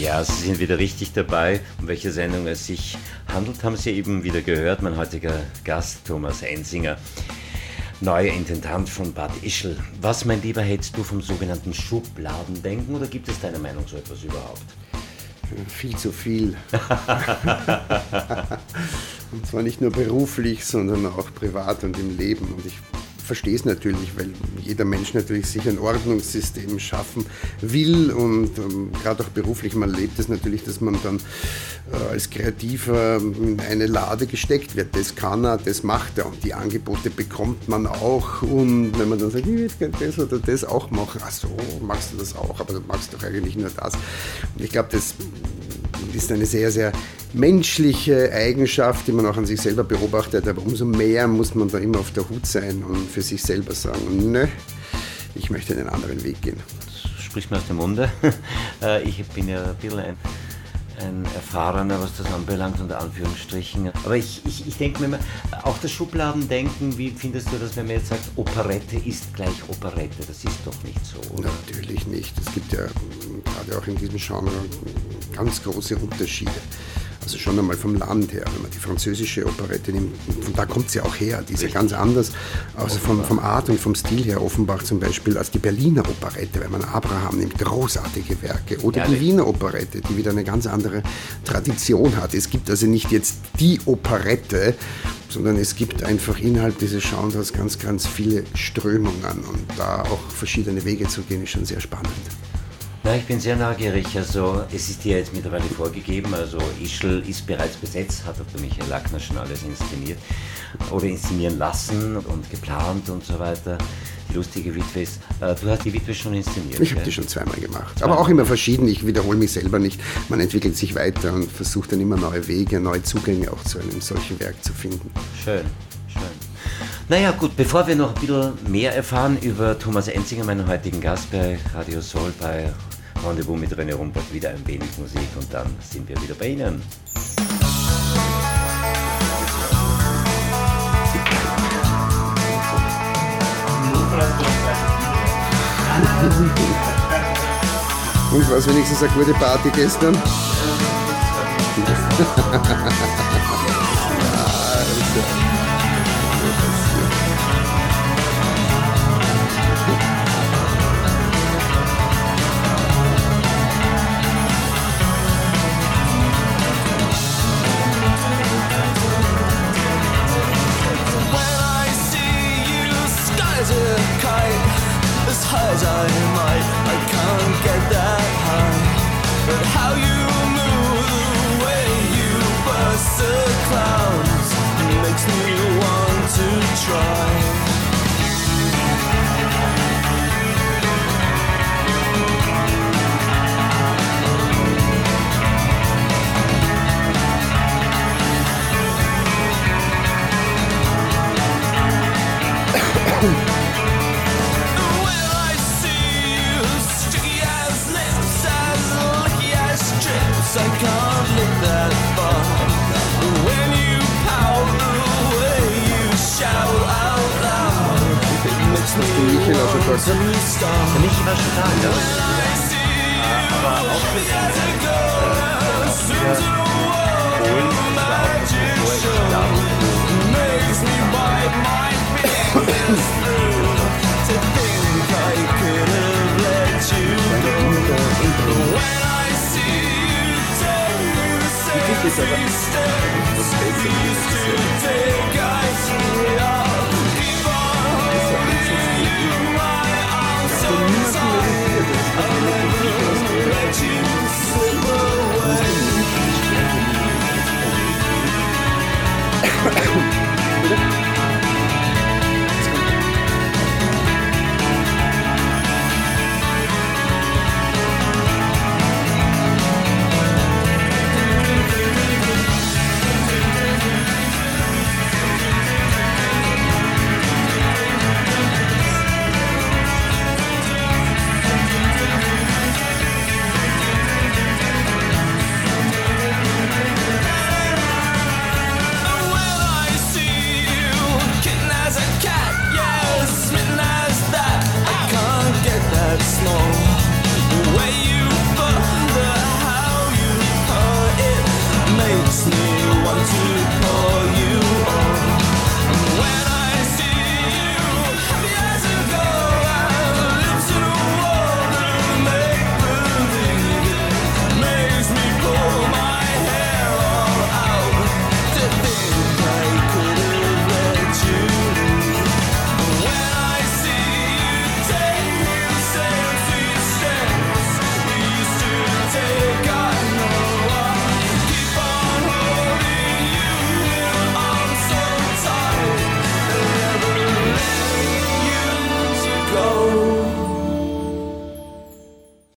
Ja, Sie sind wieder richtig dabei. Um welche Sendung es sich handelt, haben Sie eben wieder gehört. Mein heutiger Gast, Thomas Ensinger, neuer Intendant von Bad Ischl. Was, mein Lieber, hältst du vom sogenannten Schubladendenken oder gibt es deiner Meinung so etwas überhaupt? Viel zu viel. Und zwar nicht nur beruflich, sondern auch privat und im Leben. Und ich verstehe es natürlich, weil jeder Mensch natürlich sich ein Ordnungssystem schaffen will und gerade auch beruflich, man lebt es natürlich, dass man dann als Kreativer in eine Lade gesteckt wird. Das kann er, das macht er und die Angebote bekommt man auch und wenn man dann sagt, ich will gerne das oder das auch machen, ach so, magst du das auch, aber du magst doch eigentlich nur das. Und ich glaube, das ist eine sehr, sehr menschliche Eigenschaft, die man auch an sich selber beobachtet, aber umso mehr muss man da immer auf der Hut sein und für sich selber sagen, nö, ich möchte einen anderen Weg gehen. Das spricht mir aus dem Munde. Ich bin ja ein bisschen ein Erfahrener, was das anbelangt, unter Anführungsstrichen. Aber ich denke mir immer, auch das Schubladendenken, wie findest du das, wenn man jetzt sagt, Operette ist gleich Operette? Das ist doch nicht so, oder? Natürlich nicht. Es gibt ja gerade auch in diesem Genre ganz große Unterschiede. Also schon einmal vom Land her, wenn man die französische Operette nimmt, von da kommt sie auch her, die ist ja ganz anders, also vom Art und vom Stil her, Offenbach zum Beispiel, als die Berliner Operette, wenn man Abraham nimmt, großartige Werke, oder die Wiener Operette, die wieder eine ganz andere Tradition hat. Es gibt also nicht jetzt die Operette, sondern es gibt einfach innerhalb dieses Genres ganz, ganz viele Strömungen und da auch verschiedene Wege zu gehen, ist schon sehr spannend. Na, ich bin sehr neugierig. Also es ist dir jetzt mittlerweile vorgegeben, also Ischl ist bereits besetzt, hat der Michael Lackner schon alles inszeniert oder inszenieren lassen und geplant und so weiter. Die lustige Witwe ist, du hast die Witwe schon inszeniert. Ich habe die schon zweimal gemacht, aber auch immer verschieden. Ich wiederhole mich selber nicht. Man entwickelt sich weiter und versucht dann immer neue Wege, neue Zugänge auch zu einem solchen Werk zu finden. Schön, schön. Naja gut, bevor wir noch ein bisschen mehr erfahren über Thomas Ensinger, meinen heutigen Gast bei Radio Soul, bei Rendezvous mit René Rumpert, wieder ein wenig Musik und dann sind wir wieder bei Ihnen. Und war es wenigstens eine gute Party gestern? As I might, I can't get that high. But how you move, the way you bust the clouds, makes me want to try. I can't look that far. When you pout, the way you shout out loud, it makes me want to start. Der Michi war schon da, ja. Aber auch für ihn. Makes me bite my fingers through to think I could have let you go. When I see you take steps you used to take, I see I'll keep on holding you, my arms so tight. I'll never let you